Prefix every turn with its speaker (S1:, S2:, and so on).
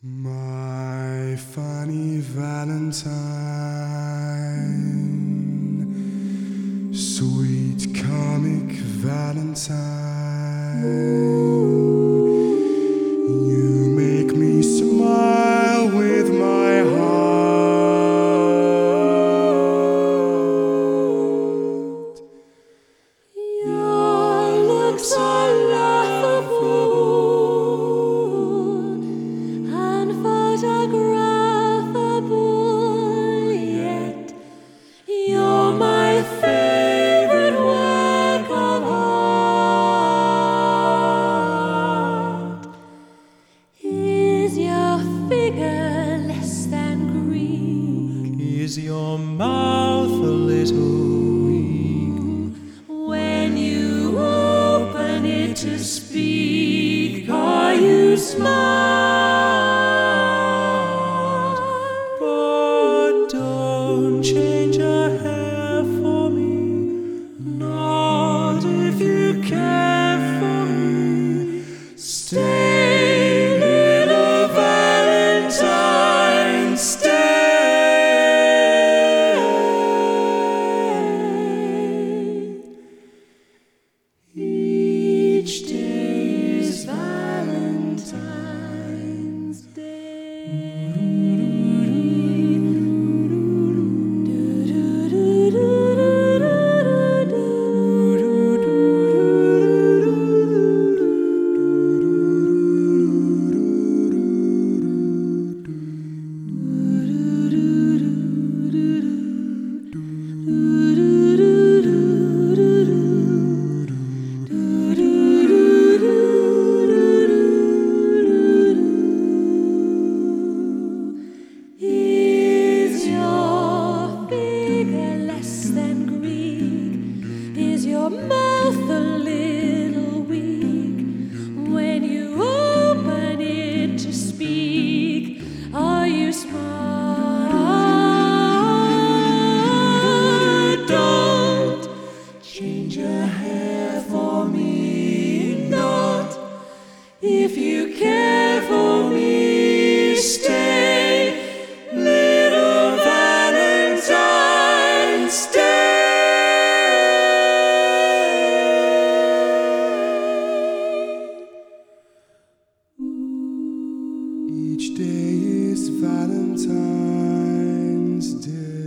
S1: My funny Valentine, sweet comic Valentine, you make me smile with my heart.
S2: Your looks are laughable and photographable, yet you're my favorite work of art. Is your figure less than Greek?
S3: Is your mouth a little weak?
S2: When you open it to speak, are you smart?
S3: But don't change a hair for me, not if you care for me.
S1: Stay, little Valentine, stay.
S2: Each day is Valentine's Is your figure less than Greek? Is your mouth a little weak? When you open it to speak, are you smart? Don't change your hair for me, not if you care for me. Stay, little Valentine, stay.
S1: Each day is Valentine's Day.